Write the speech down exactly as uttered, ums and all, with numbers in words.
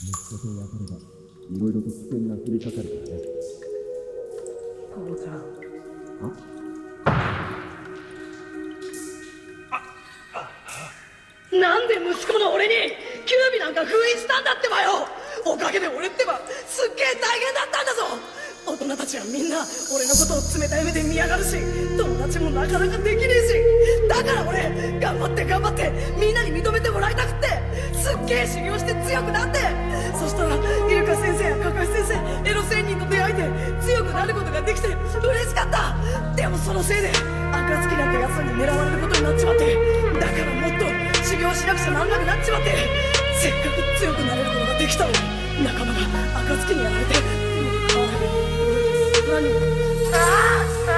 ことを分かればいろいろと危険が降りかかるからね。 父ちゃん。あなんで息子の俺にキュービなんか封印したんだってばよ。おかげで俺ってばすっげえ大変だったんだぞ。大人たちはみんな俺のことを冷たい目で見やがるし、友達もなかなかできねえし、だから俺頑張って頑張ってみんなに認めてもらいたくってすっげえ修行して強くなって、そしたらイルカ先生やカカシ先生、エロ仙人と出会えて強くなることができて嬉しかった。でもそのせいで赤月なんか奴らに狙われることになっちまって、だからもっと修行しなくちゃなんなくなっちまって、せっかく強くなれることができたのに仲間が赤月にやられて、何ああ